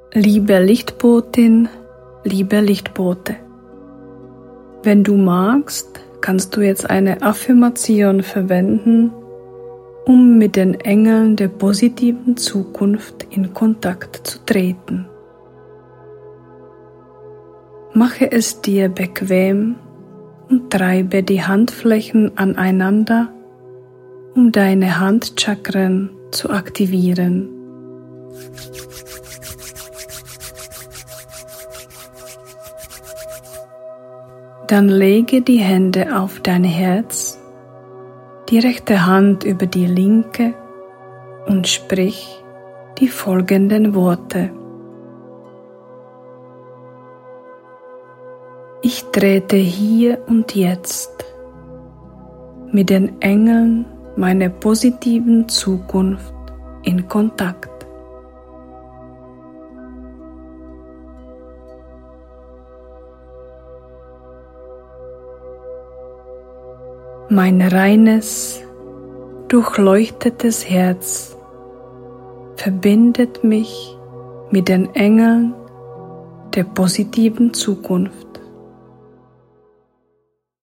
Liebe Lichtbotin, liebe Lichtbote, wenn du magst, kannst du jetzt eine Affirmation verwenden, um mit den Engeln der positiven Zukunft in Kontakt zu treten. Mache es dir bequem und treibe die Handflächen aneinander, um deine Handchakren zu aktivieren. Dann lege die Hände auf dein Herz, die rechte Hand über die linke und sprich die folgenden Worte. Ich trete hier und jetzt mit den Engeln meiner positiven Zukunft in Kontakt. Mein reines, durchleuchtetes Herz verbindet mich mit den Engeln der positiven Zukunft.